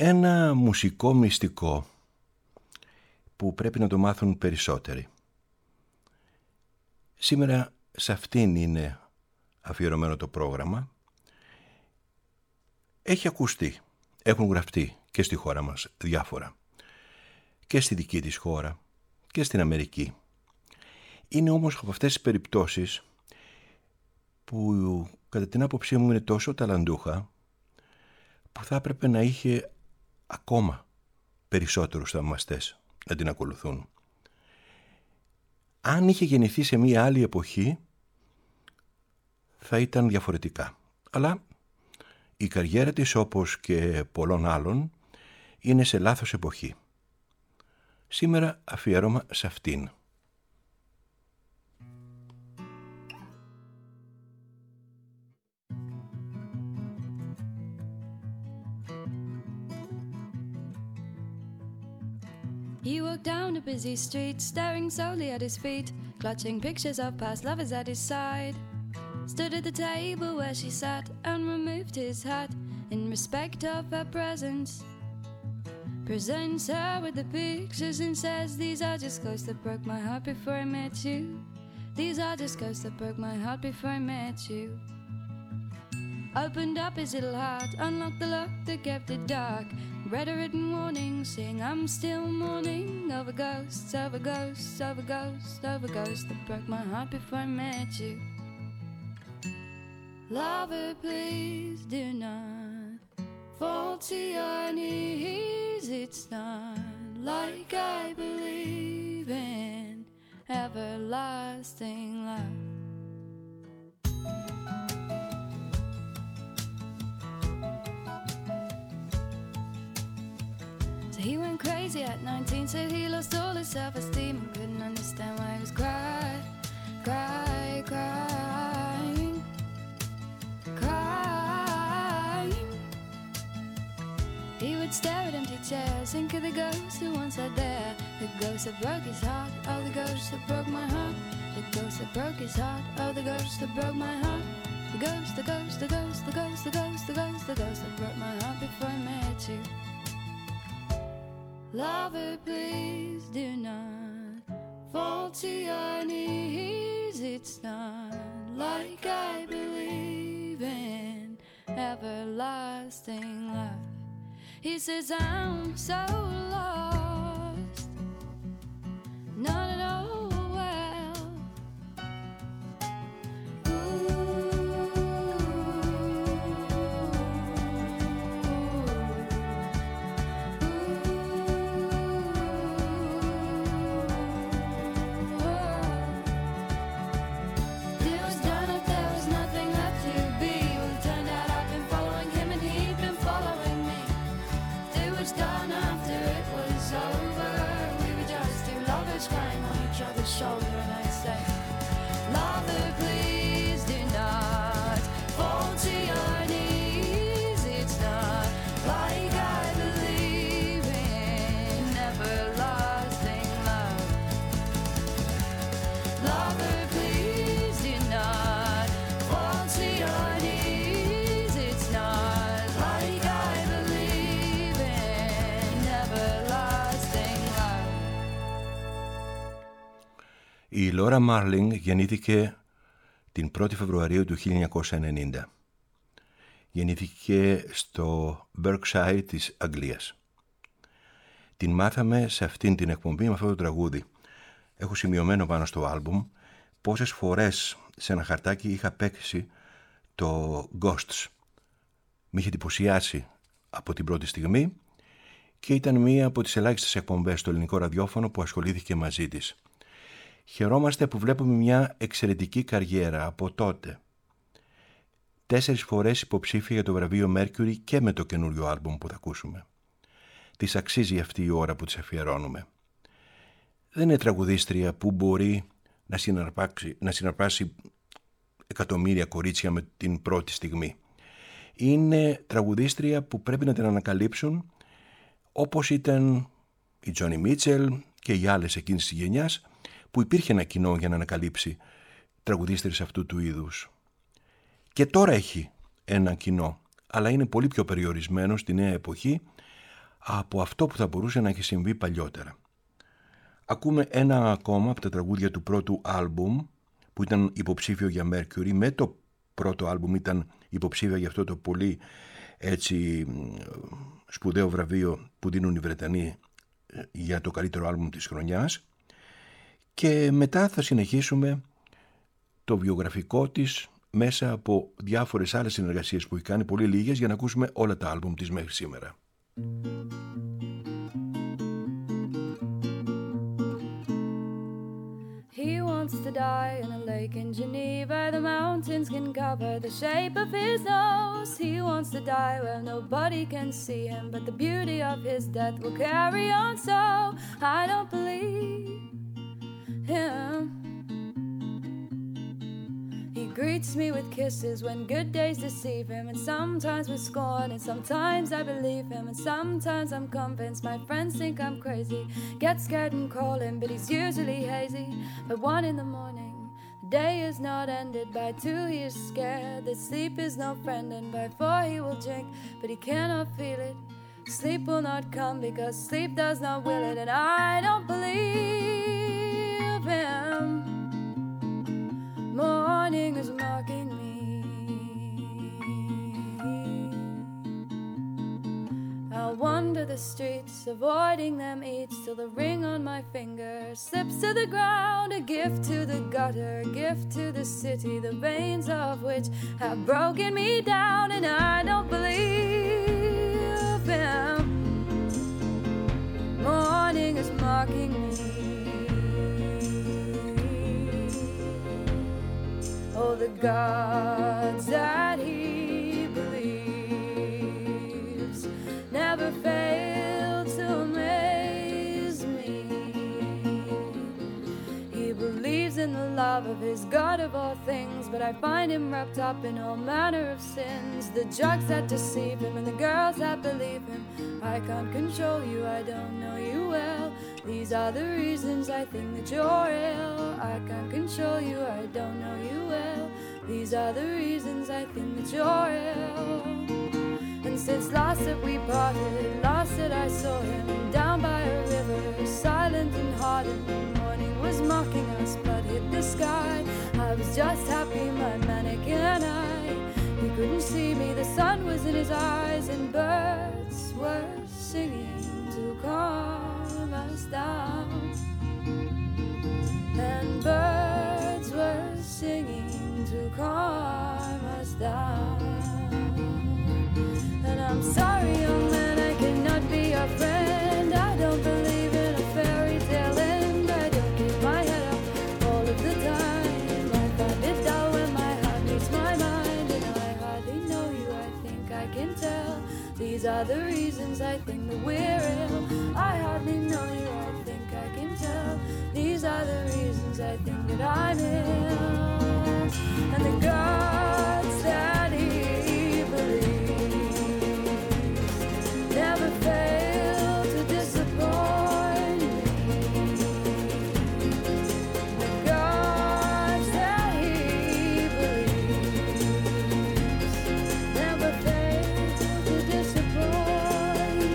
Ένα μουσικό μυστικό που πρέπει να το μάθουν περισσότεροι. Σήμερα σε αυτήν είναι αφιερωμένο το πρόγραμμα. Έχει ακουστεί, έχουν γραφτεί και στη χώρα μας διάφορα. Και στη δική της χώρα και στην Αμερική. Είναι όμως από αυτές τις περιπτώσεις που κατά την άποψή μου είναι τόσο ταλαντούχα που θα έπρεπε να είχε ακόμα περισσότερους θαυμαστές να την ακολουθούν. Αν είχε γεννηθεί σε μία άλλη εποχή θα ήταν διαφορετικά. Αλλά η καριέρα της, όπως και πολλών άλλων, είναι σε λάθος εποχή. Σήμερα αφιέρωμα σε αυτήν. He walked down a busy street, staring solely at his feet, clutching pictures of past lovers at his side. Stood at the table where she sat and removed his hat in respect of her presence. Presents her with the pictures and says, "These are just ghosts that broke my heart before I met you. These are just ghosts that broke my heart before I met you." Opened up his little heart, unlocked the lock that kept it dark. Read a written warning, saying I'm still mourning over ghosts, over ghosts, over ghosts, over ghosts that broke my heart before I met you. Lover, please do not fall to your knees. It's not like I believe in everlasting love. He went crazy at 19, said he lost all his self-esteem and couldn't understand why he was crying. He would stare at empty chairs, think of the ghosts who once sat there. The ghost that broke his heart, oh the ghost that broke my heart. The ghost that broke his heart, oh the ghost that broke my heart. The ghost, the ghost, the ghost, the ghost, the ghost, the ghost, the ghost that broke my heart before I met you. Lover, please do not fall to your knees. It's not like I believe in everlasting love. He says I'm so lost, not at all well. Shoulder and I say, lover, please do not fall to your knees. It's not like I believe in everlasting love. Lover, please do not fall to your knees. It's not like I believe in everlasting love. Η Λόρα Μάρλινγκ γεννήθηκε την 1η Φεβρουαρίου του 1990. Γεννήθηκε στο Berkshire της Αγγλίας. Την μάθαμε σε αυτήν την εκπομπή με αυτό το τραγούδι. Έχω σημειωμένο πάνω στο άλμπουμ πόσες φορές σε ένα χαρτάκι είχα παίξει το Ghosts. Με είχε εντυπωσιάσει από την πρώτη στιγμή και ήταν μία από τις ελάχιστες εκπομπές στο ελληνικό ραδιόφωνο που ασχολήθηκε μαζί της. Χαιρόμαστε που βλέπουμε μια εξαιρετική καριέρα από τότε. 4 φορές υποψήφια για το βραβείο Mercury και με το καινούριο άλμπουμ που θα ακούσουμε. Της αξίζει η ώρα που της αφιερώνουμε. Δεν είναι τραγουδίστρια που μπορεί να συναρπάσει εκατομμύρια κορίτσια με την πρώτη στιγμή. Είναι τραγουδίστρια που πρέπει να την ανακαλύψουν όπως ήταν η Τζόνι Μίτσελ και οι άλλες εκείνης της γενιάς, που υπήρχε ένα κοινό για να ανακαλύψει τραγουδίστρες αυτού του είδους. Και τώρα έχει ένα κοινό, αλλά είναι πολύ πιο περιορισμένο στη νέα εποχή από αυτό που θα μπορούσε να έχει συμβεί παλιότερα. Ακούμε ένα ακόμα από τα τραγούδια του πρώτου άλμπουμ που ήταν υποψήφιο για Mercury. Με το πρώτο άλμπουμ ήταν υποψήφιο για αυτό το πολύ έτσι σπουδαίο βραβείο που δίνουν οι Βρετανοί για το καλύτερο άλμπουμ της χρονιάς. Και μετά θα συνεχίσουμε το βιογραφικό της μέσα από διάφορες άλλες συνεργασίες που έχει κάνει, πολύ λίγες, για να ακούσουμε όλα τα άλμπουμ της μέχρι σήμερα. He wants to die in a lake in Geneva. The mountains can cover the shape of his nose. He wants to die where nobody can see him, but the beauty of his death will carry on. So I don't believe him. He greets me with kisses when good days deceive him, and sometimes with scorn, and sometimes I believe him, and sometimes I'm convinced my friends think I'm crazy. Get scared and call him, but he's usually hazy. By 1 in the morning, the day is not ended. By 2 he is scared that sleep is no friend, and by 4 he will drink, but he cannot feel it. Sleep will not come because sleep does not will it, and I don't believe him. Morning is mocking me. I'll wander the streets, avoiding them each, till the ring on my finger slips to the ground. A gift to the gutter, a gift to the city, the veins of which have broken me down, and I don't believe him. Morning is mocking me. Oh, the gods that he believes never fail to amaze me. He believes in the love of his God of all things, but I find him wrapped up in all manner of sins. The drugs that deceive him and the girls that believe him. I can't control you, I don't know you well. These are the reasons I think that you're ill. I can't control you, I don't know you well. These are the reasons I think that you're ill. And since last that we parted, last that I saw him down by a river, silent and hardened, the morning was mocking us but hid the sky. I was just happy, my mannequin eye. He couldn't see me, the sun was in his eyes, and birds were singing to calm us down. And birds were singing to calm us down. And I'm sorry, young man, I cannot be your friend. I don't believe in a fairy tale end. I don't keep my head up all of the time. I find it dull when my heart meets my mind, and I hardly know you, I think I can tell. These are the reasons I think that we're ill. I hardly know you, I think I can tell. These are the reasons I think that I'm ill. And the gods that he believes never fail to disappoint me. The gods that he believes never fail to disappoint me.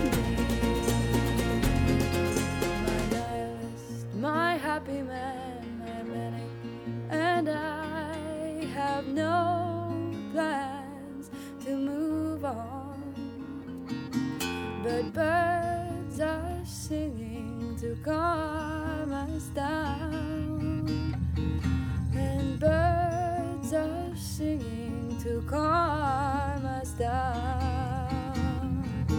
My nihilist, my happy man, my manic, and I have no plans to move on, but birds are singing to calm us down, and birds are singing to calm us down.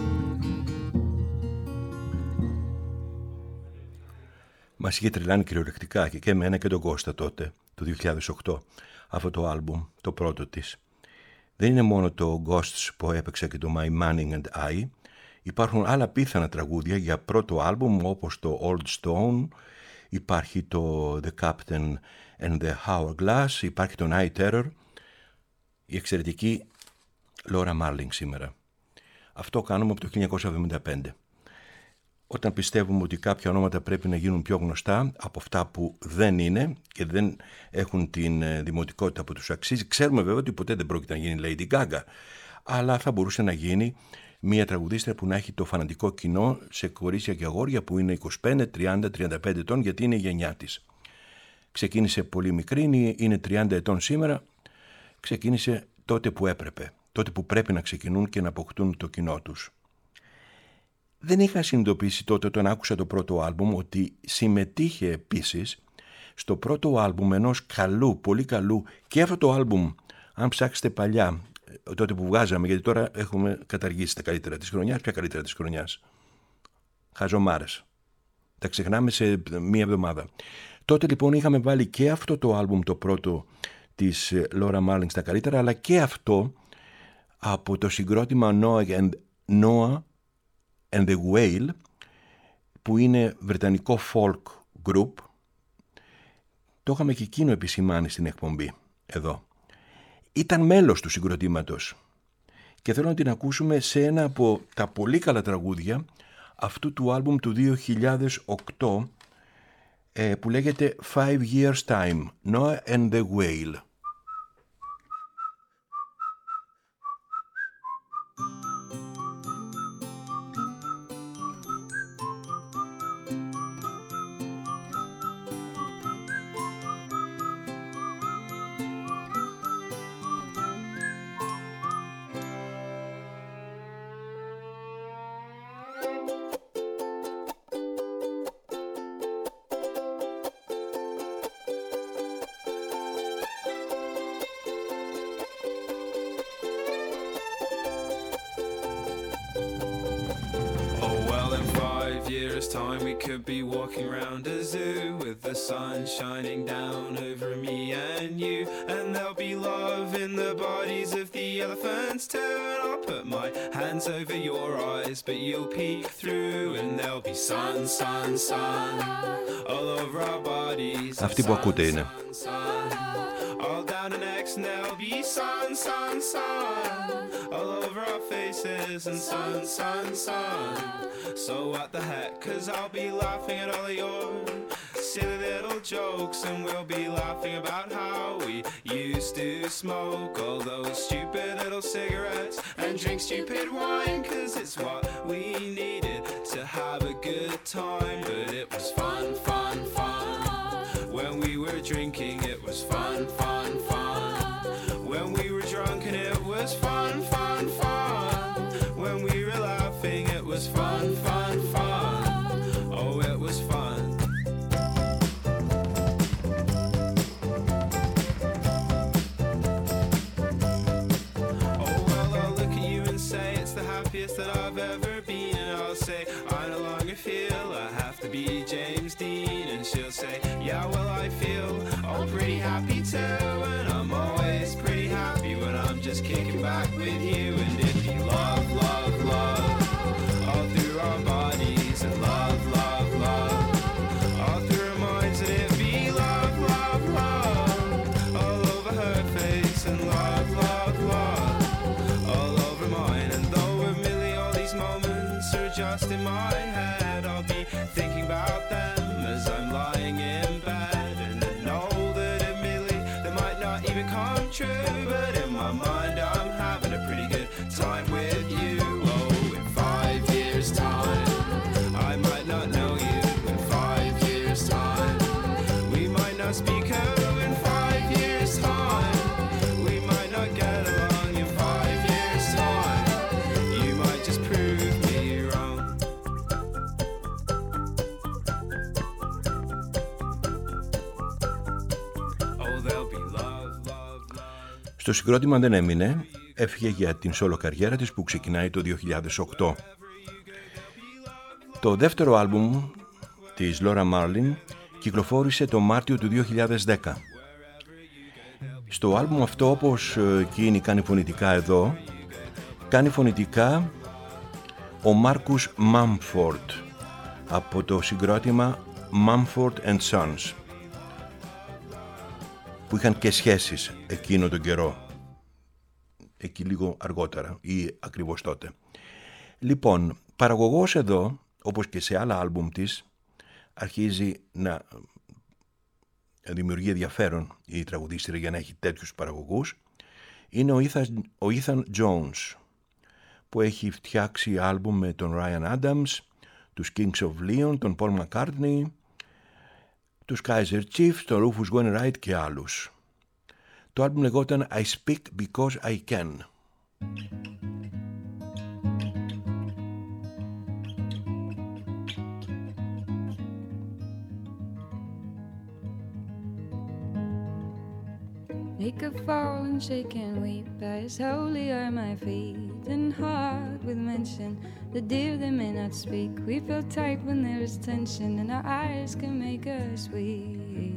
Μας είχε τρελάνει κυριολεκτικά και εμένα και τον Κώστα τότε, το 2008, αυτό το άλμπουμ, το πρώτο της. Δεν είναι μόνο το Ghosts που έπαιξε και το My Manning and I. Υπάρχουν άλλα πίθανα τραγούδια για πρώτο άλμπουμ, όπως το Old Stone, υπάρχει το The Captain and the Hourglass, υπάρχει το Night Terror, η εξαιρετική Laura Marling σήμερα. Αυτό κάνουμε από το 1975. Όταν πιστεύουμε ότι κάποια ονόματα πρέπει να γίνουν πιο γνωστά από αυτά που δεν είναι και δεν έχουν την δημοτικότητα που τους αξίζει, ξέρουμε βέβαια ότι ποτέ δεν πρόκειται να γίνει Lady Gaga, αλλά θα μπορούσε να γίνει Μία τραγουδίστρια που να έχει το φανατικό κοινό σε κορίτσια και αγόρια που είναι 25, 30, 35 ετών, γιατί είναι η γενιά της. Ξεκίνησε πολύ μικρή, είναι 30 ετών σήμερα. Ξεκίνησε τότε που έπρεπε, τότε που πρέπει να ξεκινούν και να αποκτούν το κοινό τους. Δεν είχα συνειδητοποιήσει τότε όταν άκουσα το πρώτο άλμπουμ ότι συμμετείχε επίσης στο πρώτο άλμπουμ ενός καλού, πολύ καλού, και αυτό το άλμπουμ, αν ψάξετε παλιά, τότε που βγάζαμε, γιατί τώρα έχουμε καταργήσει τα καλύτερα της χρονιάς, ποια καλύτερα της χρονιάς? Χαζομάρες. Τα ξεχνάμε σε μία εβδομάδα. Τότε λοιπόν είχαμε βάλει και αυτό το άλμπουμ το πρώτο της Laura Marling στα καλύτερα, αλλά και αυτό από το συγκρότημα Noah and the Whale, που είναι βρετανικό folk group. Το είχαμε και εκείνο επισημάνει στην εκπομπή εδώ. Ήταν μέλος του συγκροτήματος και θέλω να την ακούσουμε σε ένα από τα πολύ καλά τραγούδια αυτού του άλμπουμ του 2008 που λέγεται 5 Years Time, Noah and the Whale. Time we could be walking around a zoo with the sun shining down over me and you, and there'll be love in the bodies of the elephants too, and I'll put my hands over your eyes but you'll peek through, and there'll be sun, sun, sun all over our bodies. Αυτή που ακούτε είναι All down the necks, and there'll be sun, sun, sun all over our faces, and sun, sun, sun. So what the heck, 'cause I'll be laughing at all of your silly little jokes, and we'll be laughing about how we used to smoke all those stupid little cigarettes and drink stupid wine, 'cause it's what we needed to have a good time. But it was fun, fun, fun. When we were drinking, it was fun, fun, fun. When we were drunk and it was fun, fun, fun. When we were laughing, it was fun, fun, fun. Oh, it was fun. Oh, well, I'll look at you and say it's the happiest that I've ever been, and I'll say I no longer feel I have to be James Dean, and she'll say, yeah, well, I feel all pretty happy too, and I'm always pretty happy when I'm just kicking back with you, and if you love, love, love all through our bodies, and love, love, love all through our minds, and it be love, love, love all over her face, and love, love, love all over mine. And though admittedly all these moments are just in my head, I'll be thinking about them as I'm lying in bed, and I know that admittedly they might not even come true, but in my mind I'm having a pretty good time with you. Oh, in 5 years time I might not know you. In 5 years time we might not speak. Oh, in 5 years time we might not get along. In 5 years time you might just prove me wrong. Oh, there'll be love, love, love. Στο συγκρότημα δεν έμεινε, έφυγε για την solo καριέρα της που ξεκινάει το 2008. Το δεύτερο άλμπουμ της Laura Marling κυκλοφόρησε το Μάρτιο του 2010. Στο άλμπουμ αυτό, όπως εκείνη κάνει φωνητικά εδώ, κάνει φωνητικά ο Μάρκους Μάμφορντ από το συγκρότημα Mumford & Sons, που είχαν και σχέσεις εκείνο τον καιρό, εκεί λίγο αργότερα ή ακριβώς τότε. Λοιπόν, παραγωγός εδώ, όπως και σε άλλα άλμπουμ της, αρχίζει να δημιουργεί ενδιαφέρον η τραγουδίστρια για να έχει τέτοιους παραγωγούς, είναι ο Ethan Jones, που έχει φτιάξει άλμπουμ με τον Ryan Adams, τους Kings of Leon, τον Paul McCartney, τους Kaiser Chiefs, τον Rufus Wainwright και άλλους. Το άλμπουμ λεγόταν I Speak Because I Can. He could fall and shake and weep as holy are my feet, and hard with mention the dear they may not speak. We feel tight when there is tension, and our eyes can make us weak.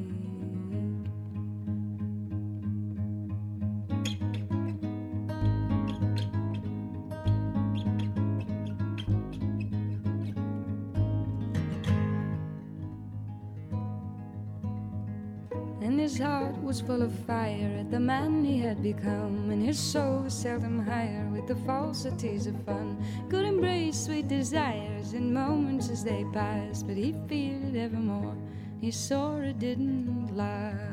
His heart was full of fire at the man he had become, and his soul was seldom higher with the falsities of fun. Could embrace sweet desires in moments as they passed, but he feared it evermore. He saw it didn't last.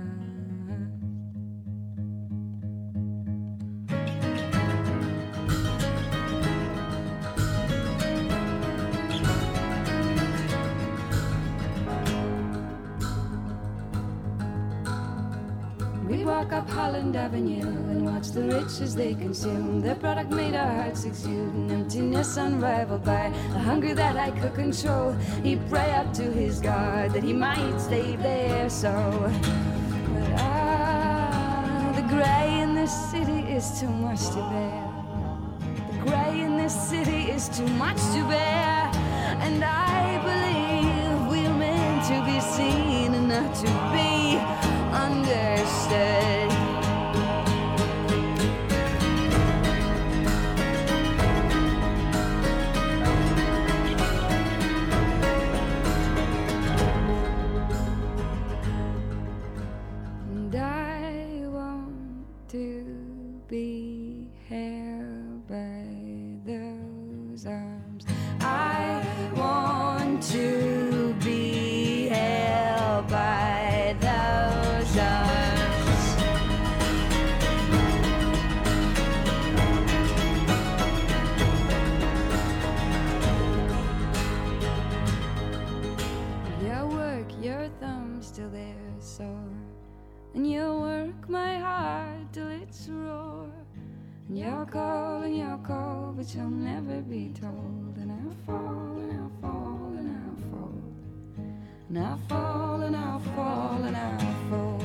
Walk up Holland Avenue and watch the rich as they consume. Their product made our hearts exude an emptiness unrivaled by the hunger that I could control. He'd pray up to his God that he might stay there. So, but the grey in this city is too much to bear. The grey in this city is too much to bear. And I believe we're meant to be seen and not to be understood. And I want to be held by those arms. I want to be held by those arms. Your work, your thumb's still there sore, and you'll work my heart till it's roar. And you'll call, but you'll never be told. And I'll fall, and I'll fall, and I'll fall. And I'll fall, and I'll fall, and I'll fall.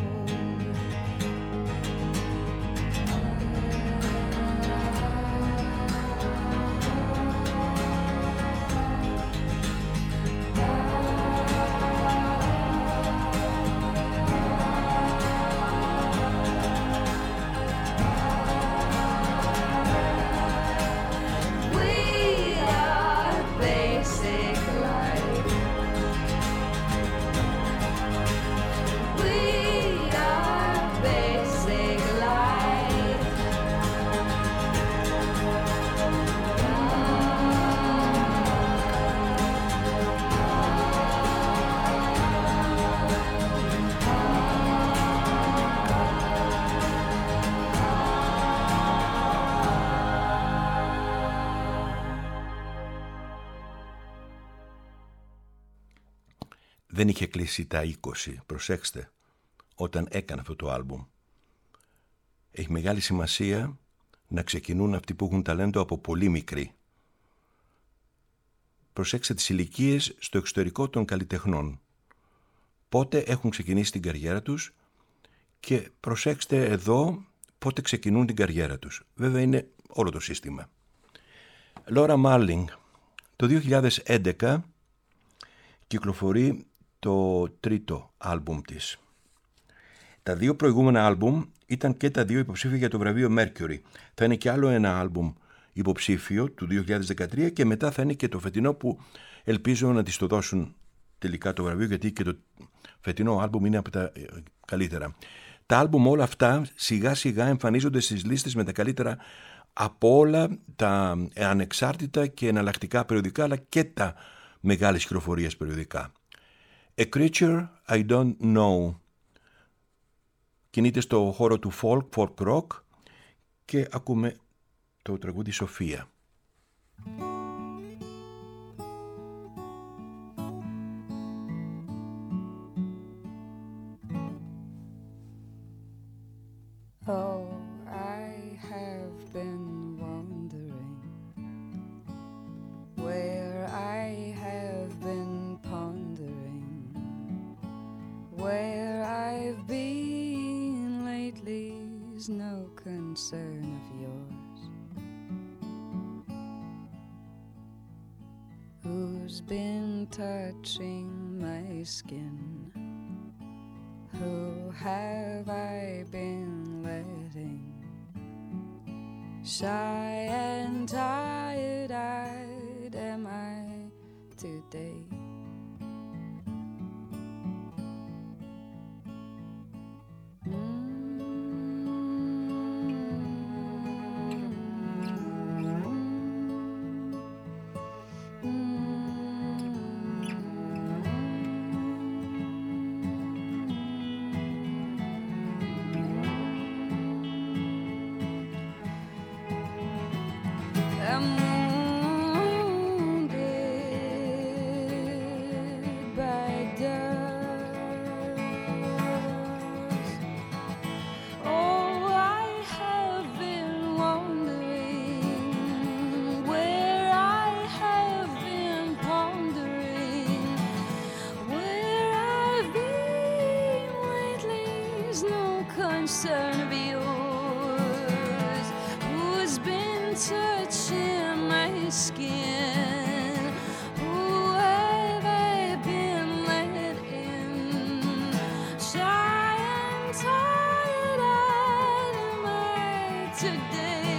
Δεν είχε κλείσει τα 20, προσέξτε, όταν έκανε αυτό το άλμπουμ. Έχει μεγάλη σημασία να ξεκινούν αυτοί που έχουν ταλέντο από πολύ μικροί. Προσέξτε τις ηλικίες στο εξωτερικό των καλλιτεχνών. Πότε έχουν ξεκινήσει την καριέρα τους και προσέξτε εδώ πότε ξεκινούν την καριέρα τους. Βέβαια είναι όλο το σύστημα. Laura Marling, το 2011 κυκλοφορεί το τρίτο άλμπουμ της. Τα δύο προηγούμενα άλμπουμ ήταν και τα δύο υποψήφια για το βραβείο Mercury. Θα είναι και άλλο ένα άλμπουμ υποψήφιο του 2013 και μετά θα είναι και το φετινό που ελπίζω να της το δώσουν τελικά το βραβείο, γιατί και το φετινό άλμπουμ είναι από τα καλύτερα. Τα άλμπουμ όλα αυτά σιγά σιγά εμφανίζονται στις λίστες με τα καλύτερα από όλα τα ανεξάρτητα και εναλλακτικά περιοδικά, αλλά και τα μεγάλες κυκλοφορίες περιοδικά. A Creature I Don't Know κινείται στο χώρο του folk rock και ακούμε το τραγούδι Σοφία. Oh, I have been wondering where I have been pondering where I've been lately's no concern of yours. Who's been touching my skin? Who have I been letting shy and tired-eyed am I today? Concern of yours. Who's been touching my skin? Who have I been let in? Shy and tired-eyed am I today?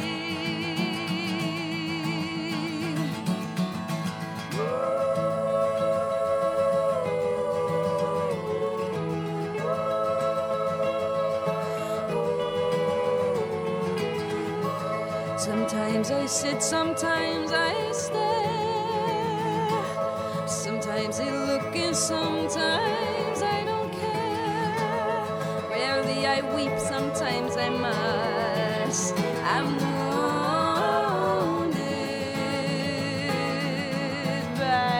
Sometimes I sit, sometimes I stare. Sometimes I look and sometimes I don't care. Rarely I weep, sometimes I must. I'm wounded by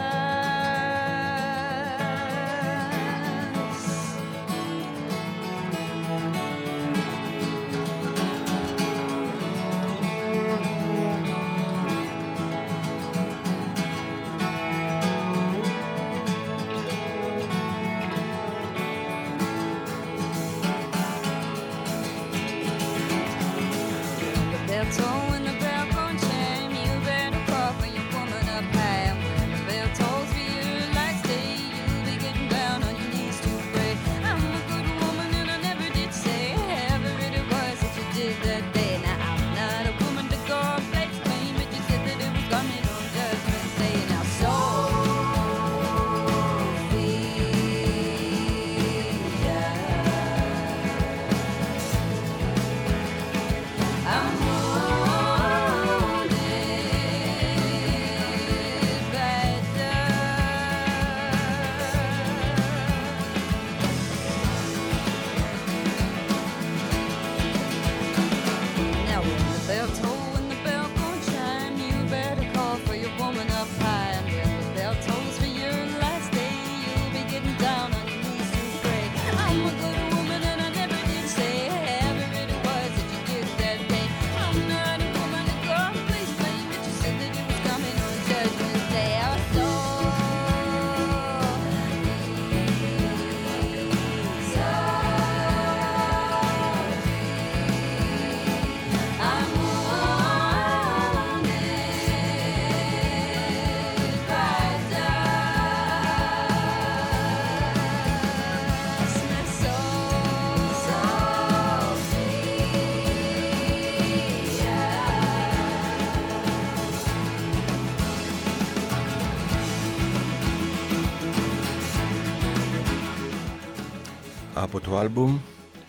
Από το άλμπουμ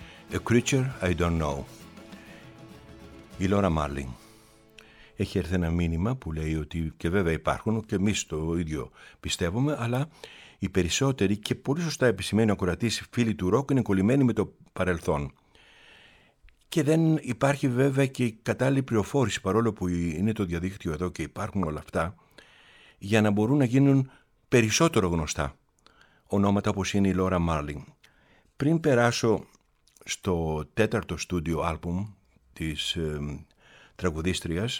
A Creature I Don't Know, η Laura Marling. Έχει έρθει ένα μήνυμα που λέει ότι, και βέβαια υπάρχουν και εμείς το ίδιο πιστεύουμε, αλλά οι περισσότεροι, και πολύ σωστά επισημαίνει ο ακροατής, φίλοι του ροκ είναι κολλημένοι με το παρελθόν. και δεν υπάρχει βέβαια και η κατάλληλη πληροφόρηση, παρόλο που είναι το διαδίκτυο εδώ και υπάρχουν όλα αυτά, για να μπορούν να γίνουν περισσότερο γνωστά ονόματα όπως είναι η Laura Marling. Πριν περάσω στο 4ο στούντιο άλμπουμ της τραγουδίστριας,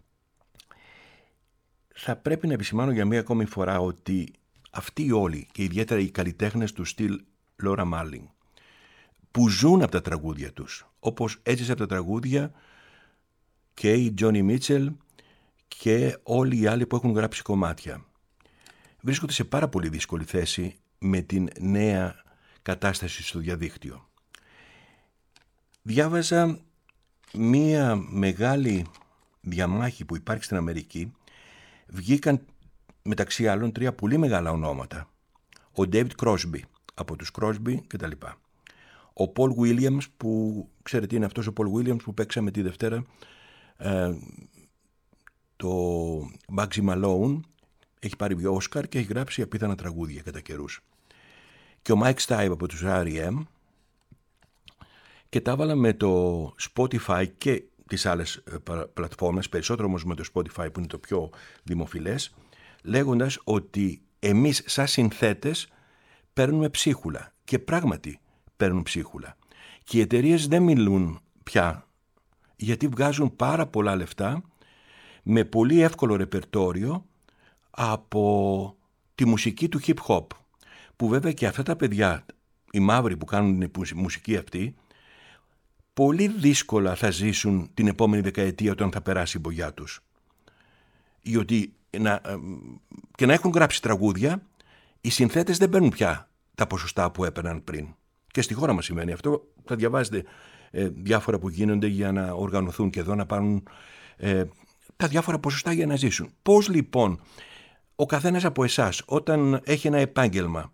θα πρέπει να επισημάνω για μία ακόμη φορά ότι αυτοί όλοι και ιδιαίτερα οι καλλιτέχνες του στυλ Laura Marling που ζουν από τα τραγούδια τους, όπως έζησε από τα τραγούδια και η Joni Mitchell και όλοι οι άλλοι που έχουν γράψει κομμάτια, βρίσκονται σε πάρα πολύ δύσκολη θέση με την νέα κατάσταση στο διαδίκτυο. Διάβαζα μία μεγάλη διαμάχη που υπάρχει στην Αμερική. Βγήκαν μεταξύ άλλων 3 πολύ μεγάλα ονόματα. Ο David Crosby από τους Crosby κτλ. Ο Paul Williams, που ξέρετε είναι αυτός ο Paul Williams που παίξαμε τη Δευτέρα το Bugsy Malone, έχει πάρει 2 Όσκαρ και έχει γράψει απίθανα τραγούδια κατά καιρούς. Και ο Mike Stipe από τους R.E.M. και τα έβαλα με το Spotify και τις άλλες πλατφόρμες, περισσότερο όμως με το Spotify που είναι το πιο δημοφιλές, λέγοντας ότι εμείς σαν συνθέτες παίρνουμε ψίχουλα και πράγματι παίρνουν ψίχουλα και οι εταιρείες δεν μιλούν πια γιατί βγάζουν πάρα πολλά λεφτά με πολύ εύκολο ρεπερτόριο από τη μουσική του hip hop, που βέβαια και αυτά τα παιδιά, οι μαύροι που κάνουν την μουσική αυτή, πολύ δύσκολα θα ζήσουν την επόμενη δεκαετία όταν θα περάσει η μπογιά τους. Γιατί και να έχουν γράψει τραγούδια, οι συνθέτες δεν παίρνουν πια τα ποσοστά που έπαιρναν πριν. Και στη χώρα μας σημαίνει αυτό. Θα διαβάζετε διάφορα που γίνονται για να οργανωθούν και εδώ να πάρουν τα διάφορα ποσοστά για να ζήσουν. Πώς λοιπόν ο καθένας από εσάς όταν έχει ένα επάγγελμα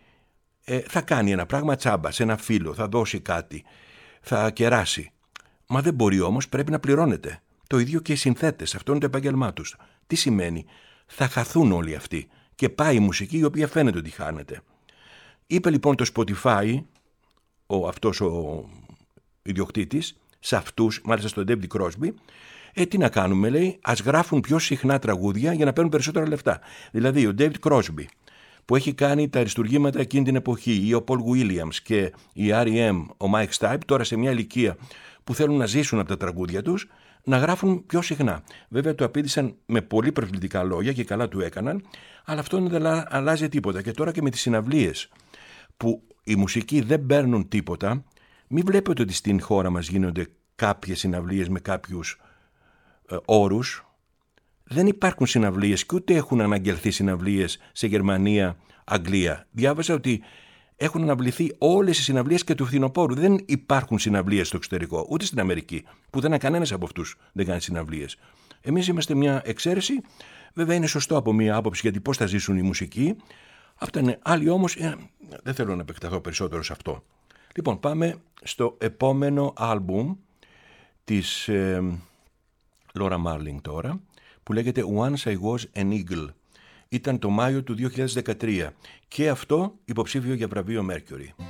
θα κάνει ένα πράγμα τσάμπα σε ένα φίλο, θα δώσει κάτι, θα κεράσει. Μα δεν μπορεί όμως, πρέπει να πληρώνεται. Το ίδιο και οι συνθέτες, αυτό είναι το επάγγελμά τους. Τι σημαίνει? Θα χαθούν όλοι αυτοί και πάει η μουσική η οποία φαίνεται ότι χάνεται. Είπε λοιπόν το Spotify, αυτός ο ιδιοκτήτης, σε αυτούς, μάλιστα στον David Crosby, τι να κάνουμε, λέει, ας γράφουν πιο συχνά τραγούδια για να παίρνουν περισσότερα λεφτά. Δηλαδή ο David Crosby που έχει κάνει τα αριστουργήματα εκείνη την εποχή, ή ο Paul Williams και η R.E.M., ο Mike Stipe, τώρα σε μια ηλικία που θέλουν να ζήσουν από τα τραγούδια τους, να γράφουν πιο συχνά. Βέβαια το απήντησαν με πολύ προσβλητικά λόγια και καλά του έκαναν, αλλά αυτό δεν αλλάζει τίποτα. Και τώρα και με τις συναυλίες που οι μουσικοί δεν παίρνουν τίποτα, μην βλέπετε ότι στην χώρα μας γίνονται κάποιες συναυλίες με κάποιους όρους. Δεν υπάρχουν συναυλίες και ούτε έχουν αναγγελθεί συναυλίες σε Γερμανία, Αγγλία. Διάβασα ότι έχουν αναβληθεί όλες οι συναυλίες και του φθινοπόρου. Δεν υπάρχουν συναυλίες στο εξωτερικό, ούτε στην Αμερική, που δεν κανένας από αυτούς δεν κάνει συναυλίες. Εμείς είμαστε μια εξαίρεση. Βέβαια είναι σωστό από μια άποψη, γιατί πώς θα ζήσουν οι μουσικοί. Αυτά είναι. Άλλοι όμως δεν θέλω να επεκταθώ περισσότερο σε αυτό. Λοιπόν, πάμε στο επόμενο άλμπουμ της Laura Marling τώρα, που λέγεται Once I Was an Eagle. Ήταν το Μάιο του 2013 και αυτό υποψήφιο για βραβείο Mercury.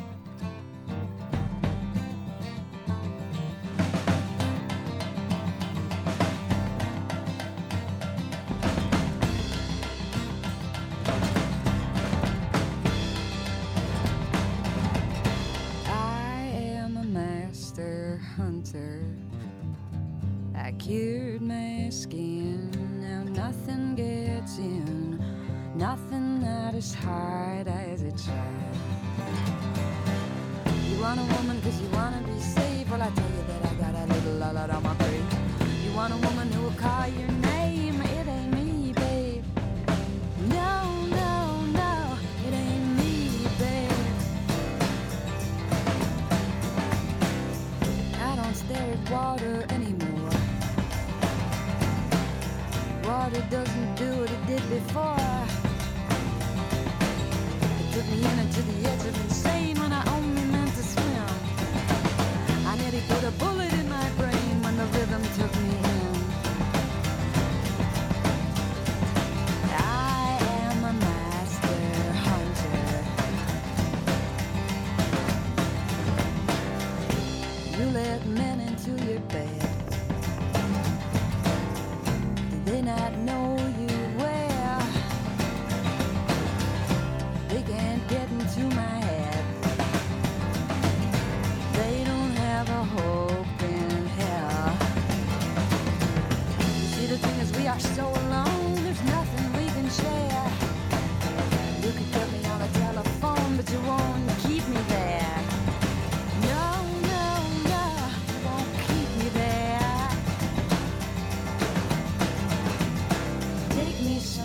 I cured my skin, now nothing gets in, nothing not as hard as it tried. You want a woman cause you want to be safe, well I tell you that I got a little lot on my brain. You want a woman who will call your name, it ain't me, babe. No, no, no, it ain't me, babe. I don't stare at water anymore. Water doesn't do what it did before. It took me in to the edge of insane when I only meant to swim.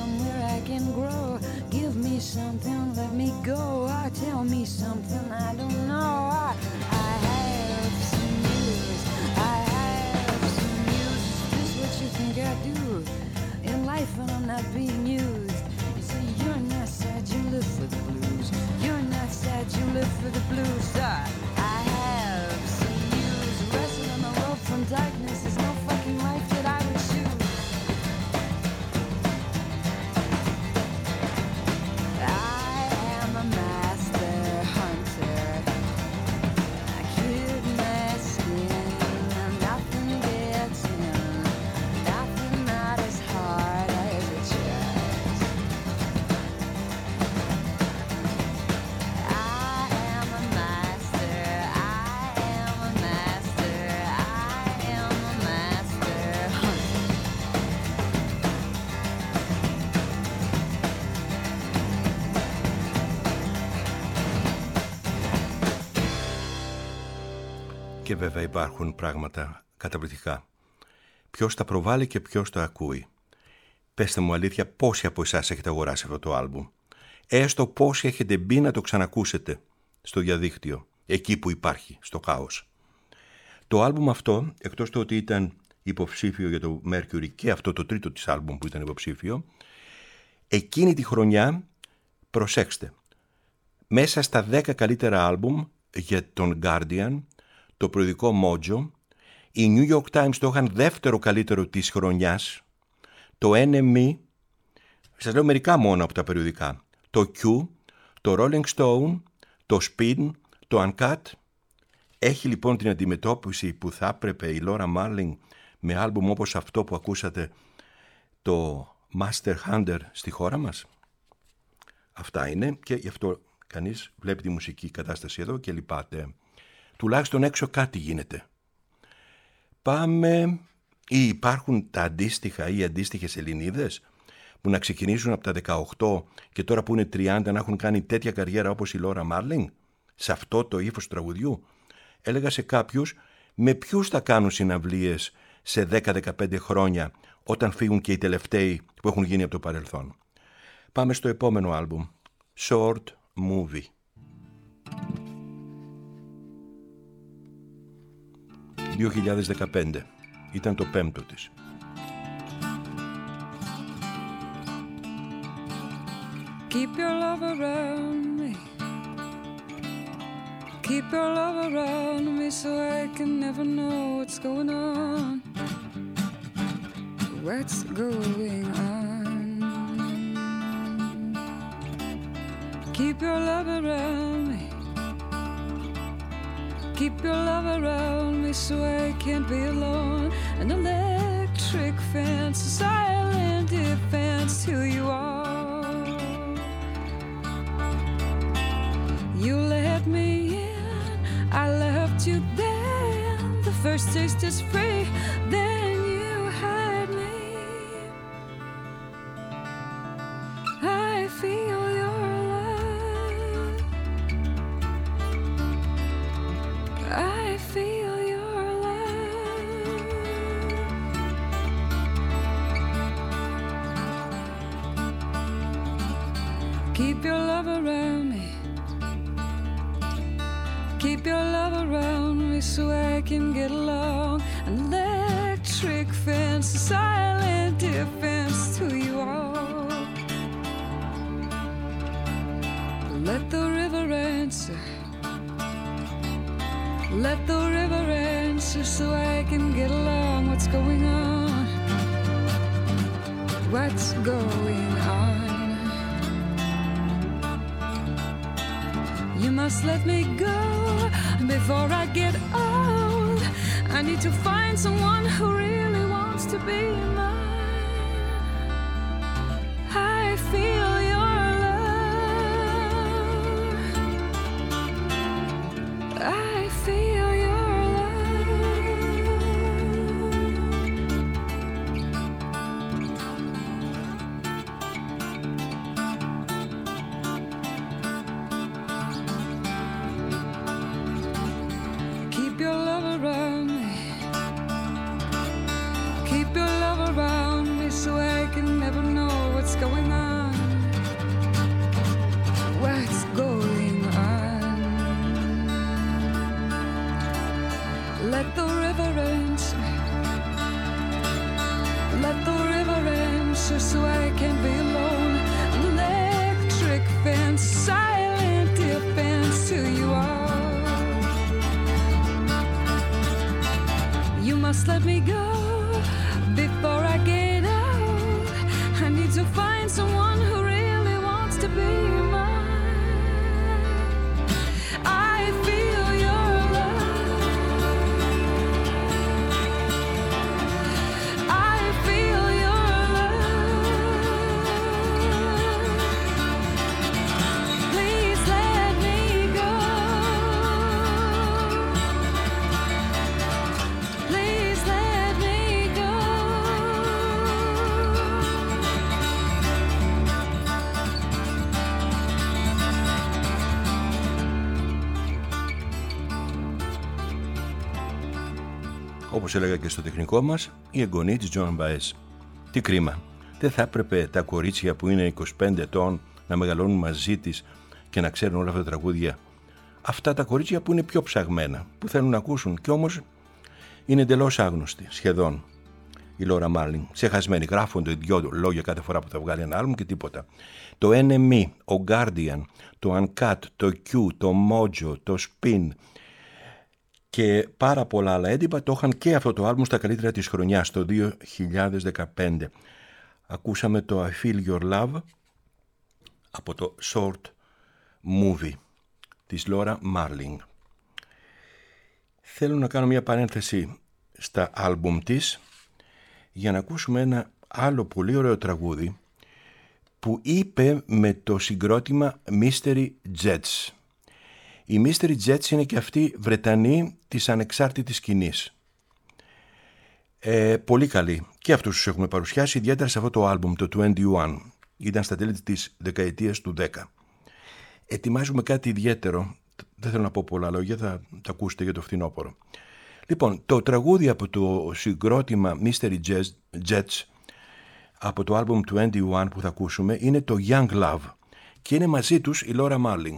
somewhere I can grow. Give me something, let me go. Tell me something I don't know. I have some news. I have some news. Is this what you think I do in life when I'm not being used? You say you're not sad, you live for the blues. You're not sad, you live for the blues. I have some news. Wrestling on the rope from darkness is no fucking life that I would choose. I am a master hunter. I killed my skin. Nothing gets in. Nothing not as hard as it tries. I am a master. I am a master. I am a master hunter. Και βέβαια υπάρχουν πράγματα καταπληκτικά. Ποιος τα προβάλλει και ποιος τα ακούει. Πέστε μου αλήθεια, πόσοι από εσάς έχετε αγοράσει αυτό το άλμπουμ. Έστω πόσοι έχετε μπει να το ξανακούσετε στο διαδίκτυο, εκεί που υπάρχει, στο χάος. Το άλμπουμ αυτό, εκτός του ότι ήταν υποψήφιο για το Mercury και αυτό το τρίτο της άλμπουμ που ήταν υποψήφιο, εκείνη τη χρονιά, προσέξτε, μέσα στα 10 καλύτερα άλμπουμ για τον Guardian, το περιοδικό Mojo, οι New York Times το είχαν δεύτερο καλύτερο της χρονιάς, το NME, σας λέω μερικά μόνο από τα περιοδικά, το Q, το Rolling Stone, το Spin, το Uncut. Έχει λοιπόν την αντιμετώπιση που θα έπρεπε η Laura Marling με άλμπουμ όπως αυτό που ακούσατε, το Master Hunter, στη χώρα μας. Αυτά είναι και γι' αυτό κανείς βλέπει τη μουσική κατάσταση εδώ και λυπάται. Τουλάχιστον έξω κάτι γίνεται. Πάμε, ή υπάρχουν τα αντίστοιχα ή αντίστοιχες Ελληνίδες που να ξεκινήσουν από τα 18 και τώρα που είναι 30 να έχουν κάνει τέτοια καριέρα όπως η Laura Marling, σε αυτό το ύφος του τραγουδιού. Έλεγα σε κάποιους με ποιους θα κάνουν συναυλίες σε 10-15 χρόνια όταν φύγουν και οι τελευταίοι που έχουν γίνει από το παρελθόν. Πάμε στο επόμενο άλμπουμ, Short Movie. 2015 ήταν το πέμπτο της. Keep your love around me. Keep your love around me so I can never know what's going on. What's going on? Keep your love around me. Keep your love around me so I can't be alone. An electric fence, a silent defense till you are. You let me in, I left you then. The first taste is free, then you hide me. I feel your love. I feel your love. Keep your love around me. Keep your love around me so I can get along. An electric fence, a silent defense to you all. Let the river answer. Let the river answer so I can get along. What's going on? What's going on? You must let me go before I get old. I need to find someone who really wants to be mine. I feel your love. I feel your love. Keep your love around me. Keep your love around Όπως έλεγα και στο τεχνικό μας, η εγγονή της Joan Baez. Τι κρίμα. Δεν θα έπρεπε τα κορίτσια που είναι 25 ετών να μεγαλώνουν μαζί της και να ξέρουν όλα αυτά τα τραγούδια. Αυτά τα κορίτσια που είναι πιο ψαγμένα, που θέλουν να ακούσουν και όμως είναι εντελώς άγνωστοι, σχεδόν. Η Laura Marling, ξεχασμένοι, γράφονται δυο λόγια κάθε φορά που θα βγάλει ένα άλμπουμ και τίποτα. Το NME, ο Guardian, το Uncut, το Q, το Mojo, το Spin και πάρα πολλά άλλα έντυπα το είχαν και αυτό το άλμπουμ στα καλύτερα της χρονιάς, το 2015. Ακούσαμε το I Feel Your Love από το Short Movie της Laura Marling. Θέλω να κάνω μια παρένθεση στα άλμπουμ της για να ακούσουμε ένα άλλο πολύ ωραίο τραγούδι που είπε με το συγκρότημα Mystery Jets. Οι Mystery Jets είναι και αυτοί Βρετανοί της ανεξάρτητης σκηνής. Πολύ καλοί. Και αυτούς τους έχουμε παρουσιάσει, ιδιαίτερα σε αυτό το άλμπουμ, το 21. Ήταν στα τέλη της δεκαετίας του 10. Ετοιμάζουμε κάτι ιδιαίτερο. Δεν θέλω να πω πολλά λόγια, θα τα ακούσετε για το φθινόπωρο. Λοιπόν, το τραγούδι από το συγκρότημα Mystery Jets από το άλμπουμ 21 που θα ακούσουμε είναι το Young Love και είναι μαζί τους η Laura Marling.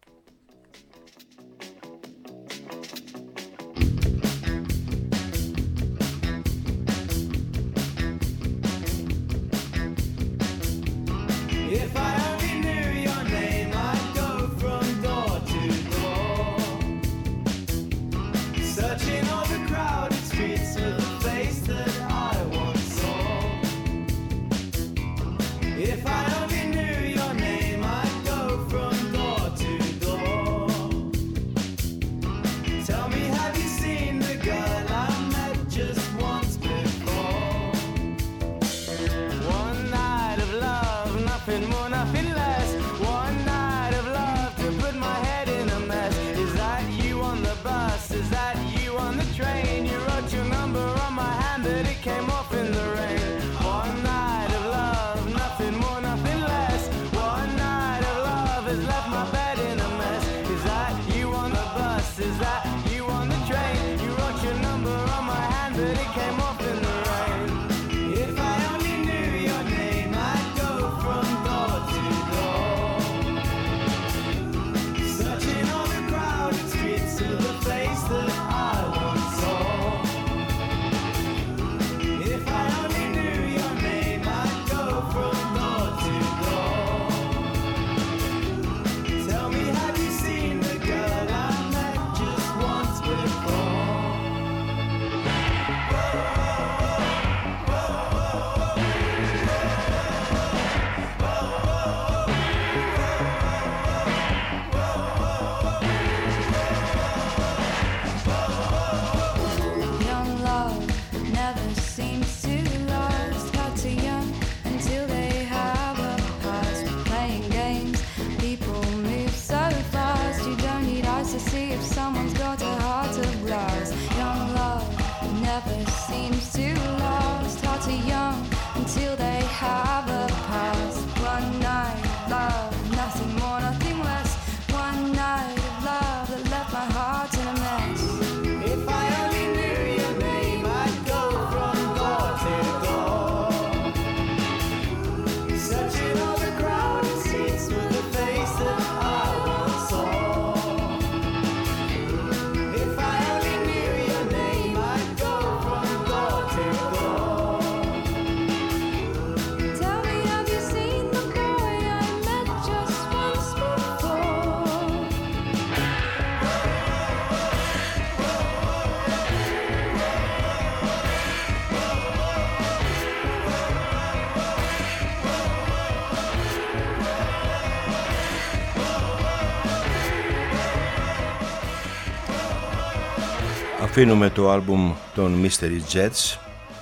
Αφήνουμε το άλμπουμ των Mystery Jets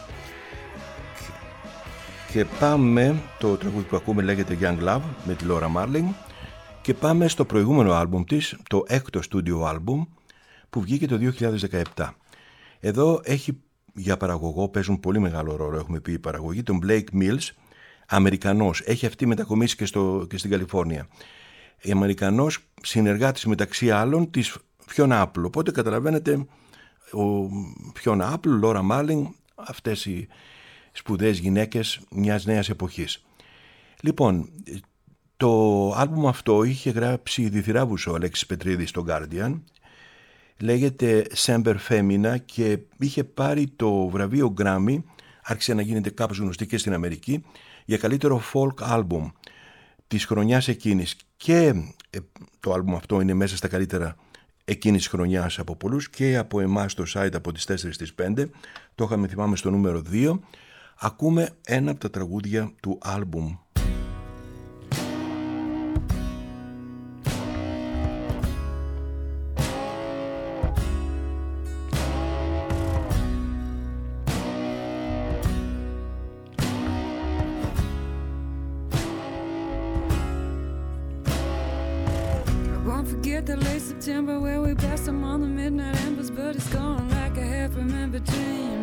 και πάμε, το τραγούδι που ακούμε λέγεται Young Love με τη Laura Marling, και πάμε στο προηγούμενο άλμπουμ της, το έκτο στούντιο άλμπουμ που βγήκε το 2017. Εδώ έχει για παραγωγό, παίζουν πολύ μεγάλο ρόλο, έχουμε πει, η παραγωγή, τον Blake Mills, Αμερικανός, έχει αυτή μετακομίσει και στην Καλιφόρνια. Αμερικανός, συνεργάτης μεταξύ άλλων της Fiona Apple, οπότε καταλαβαίνετε ο Φιώνα Άπλ, Λόρα Μάλινγκ, αυτές οι σπουδαίες γυναίκες μιας νέας εποχής. Λοιπόν, το άλμπουμ αυτό είχε γράψει διθυράβους ο Αλέξης Πετρίδης στο Guardian. Λέγεται Semper Femina και είχε πάρει το βραβείο Grammy, άρχισε να γίνεται κάπως γνωστή και στην Αμερική, για καλύτερο folk album της χρονιάς εκείνης. Και το άλμπουμ αυτό είναι μέσα στα καλύτερα εκείνης της χρονιάς από πολλούς και από εμάς στο site από τις 4 στις 5. Το είχαμε, θυμάμαι, στο νούμερο 2. Ακούμε ένα από τα τραγούδια του άλμπουμ. September where we passed them on the midnight embers, but it's gone like a half-remembered dream.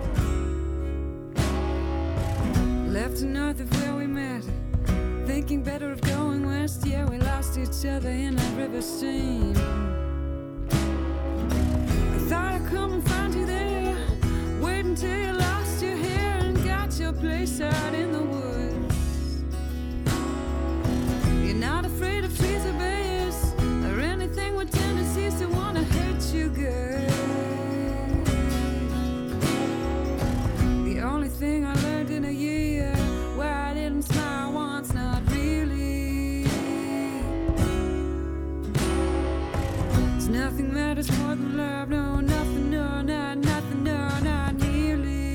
Left to north of where we met, thinking better of going west. Yeah, we lost each other in a river stream. I thought I'd come and find you there, wait until you lost your hair and got your place out in the woods. You're not afraid of trees or bears or anything with tendencies to want to hurt you, girl. The only thing I learned in a year, where I didn't smile once, not really. It's nothing matters more than love, no, nothing, no, not nothing, no, not nearly.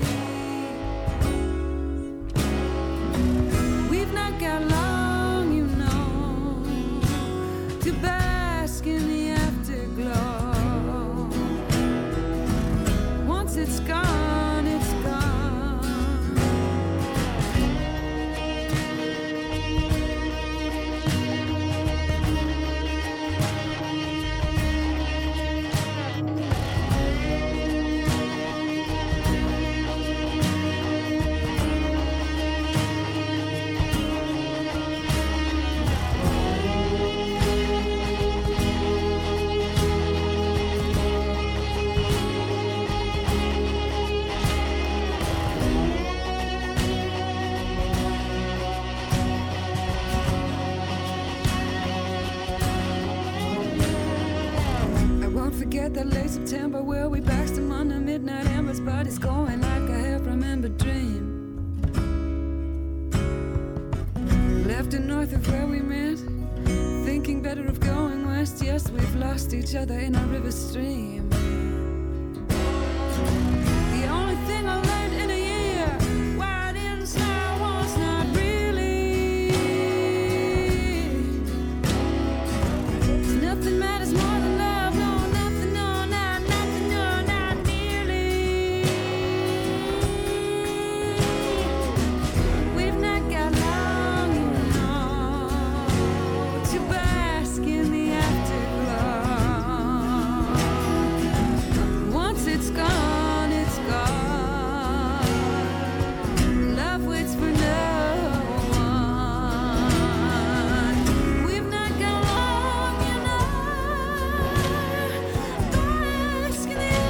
We've not got long, you know, to bask in the afterglow. Once it's gone, it's gone. Forget that late September where we passed them on the midnight embers, but it's going like a half-remembered dream. Left and north of where we met, thinking better of going west. Yes, we've lost each other in a river stream. The only thing I learned in a year, why I didn't smile once, not really. It's nothing matters more than love, no, nothing, no, not nothing, no, not nearly. We've not got long, you know, to bask in the afterglow. Once it's gone, it's gone. Love waits for no one. We've not got long, you know, bask in the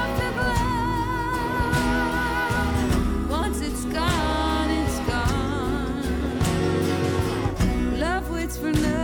afterglow. Once it's gone, it's gone. Love waits for no one.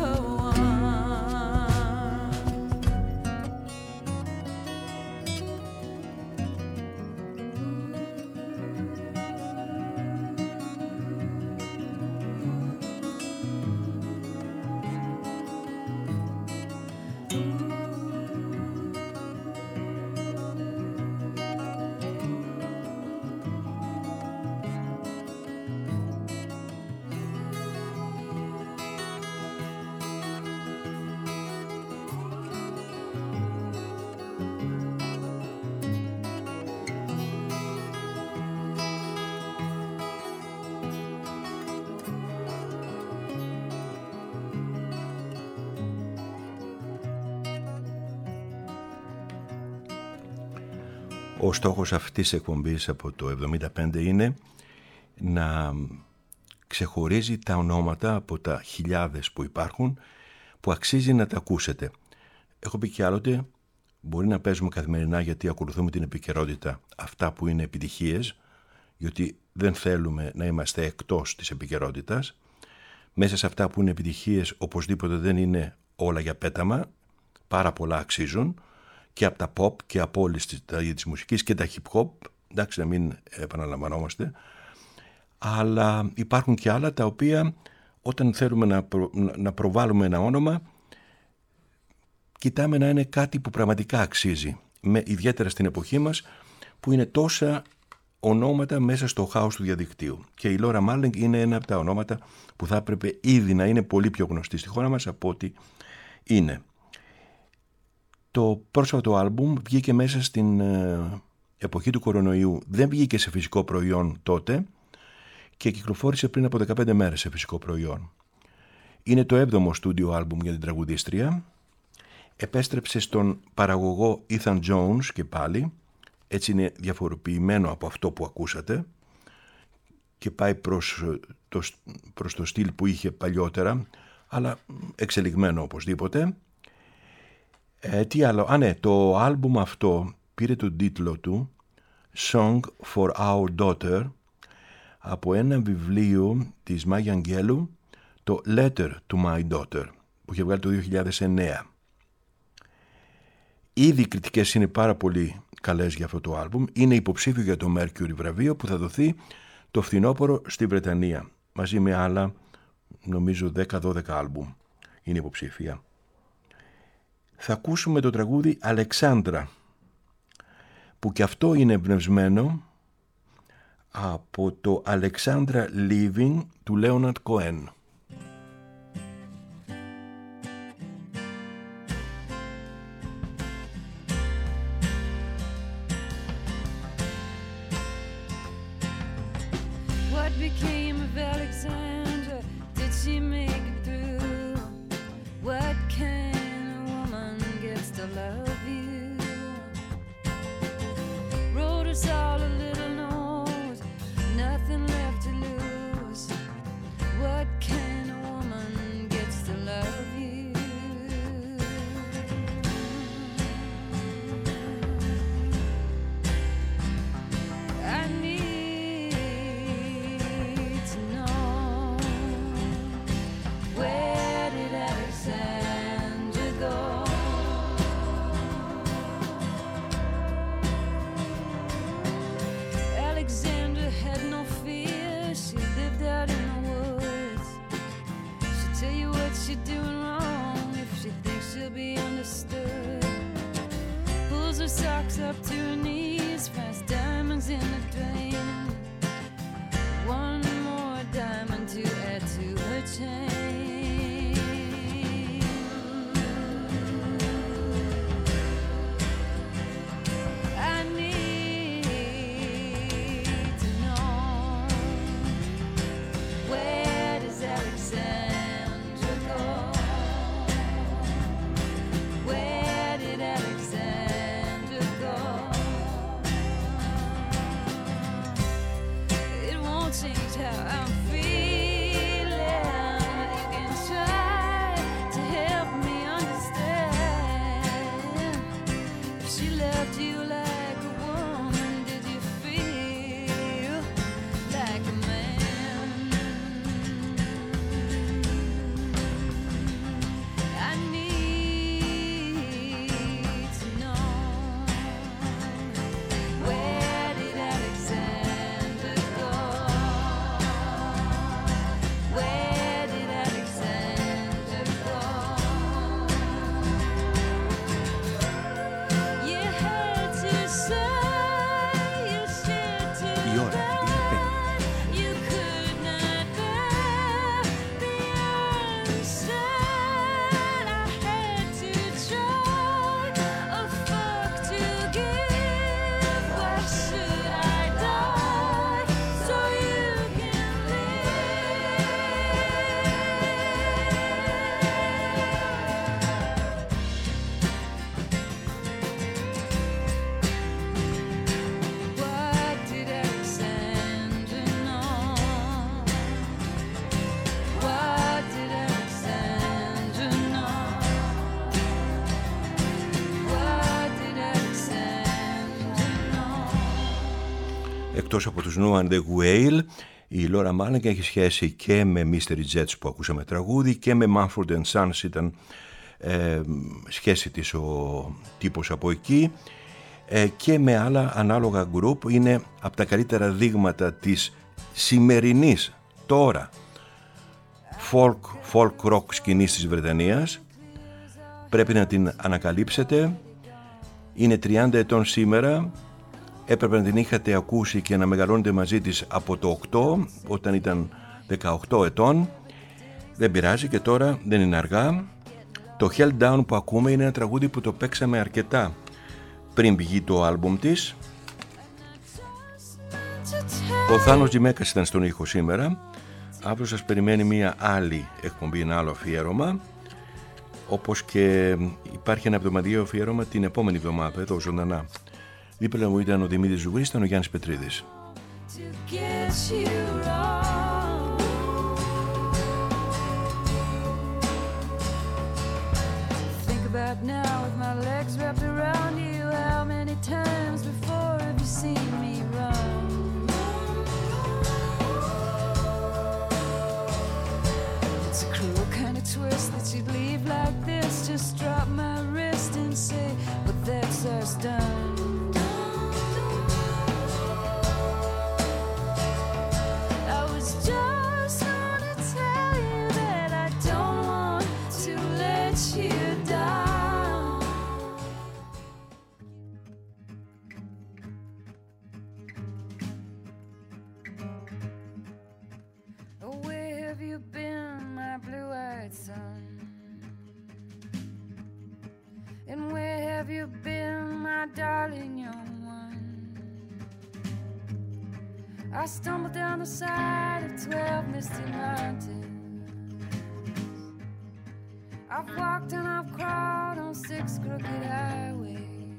Ο στόχος αυτής της εκπομπής από το 1975 είναι να ξεχωρίζει τα ονόματα από τα χιλιάδες που υπάρχουν, που αξίζει να τα ακούσετε. Έχω πει κι άλλοτε Μπορεί να παίζουμε καθημερινά γιατί ακολουθούμε την επικαιρότητα, αυτά που είναι επιτυχίες, γιατί δεν θέλουμε να είμαστε εκτός της επικαιρότητας. Μέσα σε αυτά που είναι επιτυχίες οπωσδήποτε δεν είναι όλα για πέταμα, πάρα πολλά αξίζουν και από τα pop και από όλες τις μουσικής και τα hip hop, εντάξει να μην επαναλαμβανόμαστε, αλλά υπάρχουν και άλλα τα οποία όταν θέλουμε να προβάλλουμε ένα όνομα κοιτάμε να είναι κάτι που πραγματικά αξίζει, ιδιαίτερα στην εποχή μας που είναι τόσα ονόματα μέσα στο χάος του διαδικτύου. Και η Laura Marling είναι ένα από τα ονόματα που θα έπρεπε ήδη να είναι πολύ πιο γνωστή στη χώρα μας από ό,τι είναι. Το πρόσφατο άλμπουμ βγήκε μέσα στην εποχή του κορονοϊού. Δεν βγήκε σε φυσικό προϊόν τότε και κυκλοφόρησε πριν από 15 μέρες σε φυσικό προϊόν. Είναι το 7ο στούντιο άλμπουμ για την τραγουδίστρια. Επέστρεψε στον παραγωγό Ethan Jones και πάλι. Έτσι είναι διαφοροποιημένο από αυτό που ακούσατε και πάει προς το στυλ που είχε παλιότερα, αλλά εξελιγμένο οπωσδήποτε. Τι άλλο, το άλμπουμ αυτό πήρε τον τίτλο του Song for Our Daughter από ένα βιβλίο της Μάγια Αγγέλου, το Letter to My Daughter, που είχε βγάλει το 2009. Ήδη οι κριτικές είναι πάρα πολύ καλές για αυτό το άλμπουμ. Είναι υποψήφιο για το Mercury βραβείο που θα δοθεί το φθινόπωρο στη Βρετανία. Μαζί με άλλα, νομίζω 10-12 άλμπουμ είναι υποψήφια. Θα ακούσουμε το τραγούδι Αλεξάνδρα, που και αυτό είναι εμπνευσμένο από το Alexandra Living του Leonard Cohen. What became of Alexandra? Did she make it through? What kind of woman gets to love you? Wrote us all a little note, nothing left to lose. What kind of woman gets to love you? I need to know, where did Alexandra go? Alexandra had no fear, she lived out in the woods. She'll tell you what you're doing wrong if she thinks she'll be understood. Pulls her socks up to her knees, finds diamonds in the drain. One more diamond to add to her chain. I need to know, where does Alexandra go? Where did Alexandra go? It won't change how Αυτός από τους New and the Whale, η Laura Marling, έχει σχέση και με Mystery Jets που ακούσαμε τραγούδι και με Mumford & Sons ήταν σχέση της ο τύπος από εκεί, και με άλλα ανάλογα group. Είναι από τα καλύτερα δείγματα της σημερινής τώρα folk rock σκηνής της Βρετανίας. Πρέπει να την ανακαλύψετε. Είναι 30 ετών σήμερα. Έπρεπε να την είχατε ακούσει και να μεγαλώνετε μαζί της από το 8, όταν ήταν 18 ετών. Δεν πειράζει, και τώρα δεν είναι αργά. Το Held Down που ακούμε είναι ένα τραγούδι που το παίξαμε αρκετά πριν βγει το άλμπουμ της. Ο Θάνος Τζιμέκας ήταν στον ήχο σήμερα. Αύριο σας περιμένει μια άλλη εκπομπή, ένα άλλο αφιέρωμα. Όπως και υπάρχει ένα εβδομαδιαίο αφιέρωμα την επόμενη εβδομάδα, εδώ ζωντανά. Δίπλα μου ήταν ο Δημήτρης Ζουγρής, ήταν ο Γιάννης Πετρίδης. About now with my legs wrapped around you, how many times before have you seen me run? It's a cruel kind of twist that you'd leave like this, just drop my wrist and say, but that's us done. I was just gonna tell you that I don't want to let you down. And where have you been, my darling young one? I stumbled down the side of 12 misty mountains. I've walked and I've crawled on 6 crooked highways.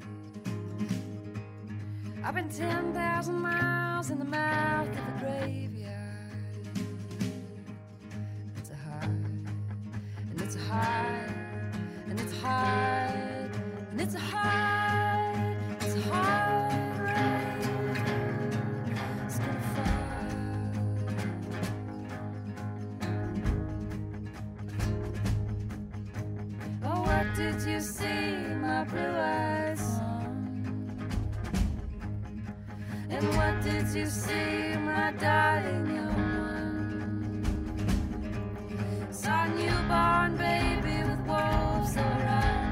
I've been 10,000 miles in the mouth of a graveyard. It's a high, and it's a high, and it's high. And it's a hard, it's a hard rain. It's gonna fall. Oh, what did you see, my blue-eyed son? And what did you see, my darling young one? Saw a newborn baby with wolves around.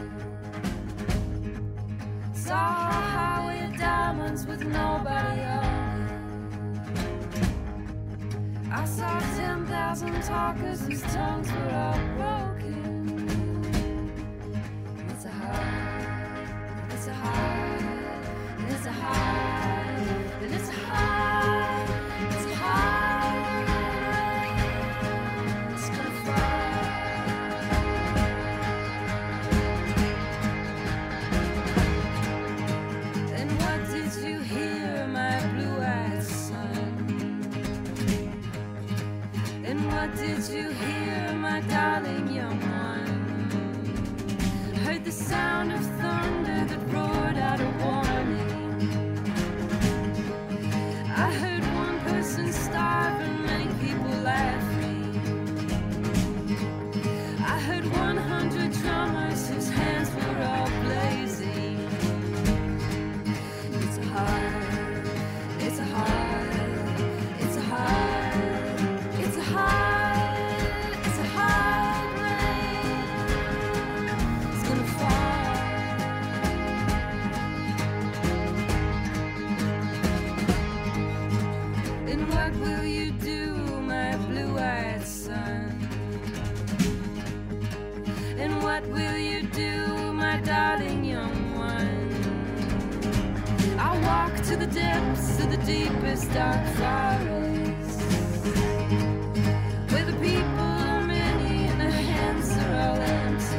Saw a highway of diamonds with nobody on it. I saw 10,000 talkers whose tongues were all broken. It's a high, it's a high, and it's a high, and it's a high, it's a high. It's gonna fall. What did you hear, my darling young one? Heard the sound of thunder that roared out a warning. I heard one person starve and many people laughing. I heard 100 drummers whose hands were all blazing. It's a hard, it's a hard, it's a hard, it's a hard. What will you do, my darling young one? I'll walk to the depths of the deepest dark forest, where the people are many and their hands are all empty,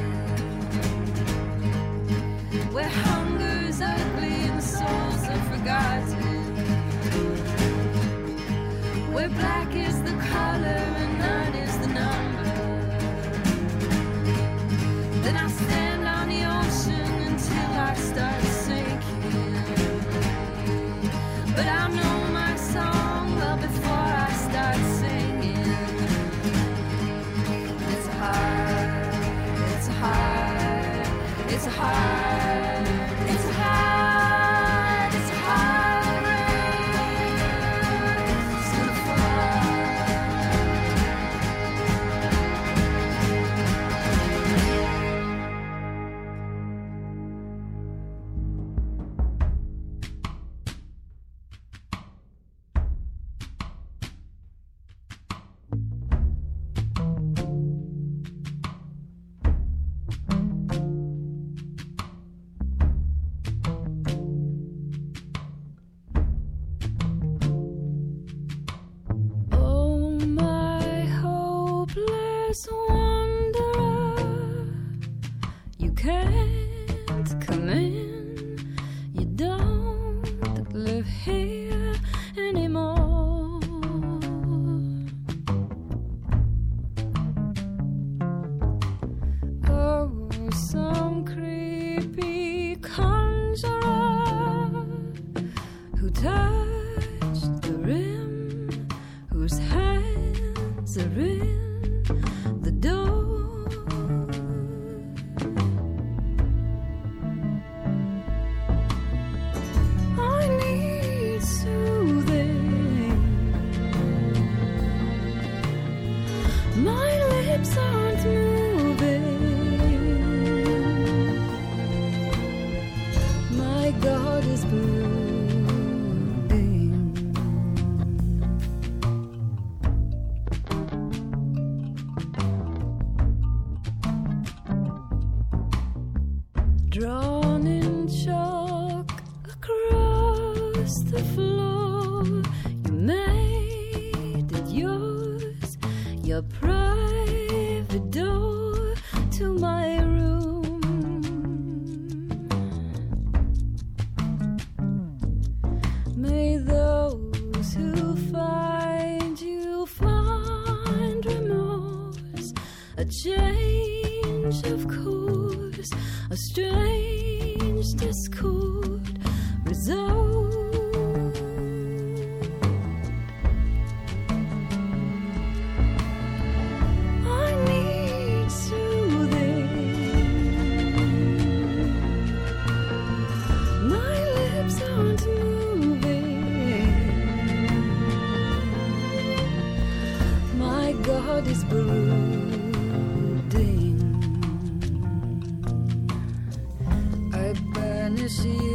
where hunger is ugly and souls are forgotten, where black is the color and none is the number. Then I stand on the ocean until I start sinking. But I know my Earth's wanderer, you can't come in. You don't live here anymore. Oh, some creepy conjurer who touched the rim, whose hands are in the door. I need soothing. My lips aren't moving. My God is brooding. Drawn in chalk across the floor, you made it yours, your private door to my room. May those who find you find remorse, a change of course, a strange discord resolve. I need soothing. My lips aren't moving. My God is brooding. I banish you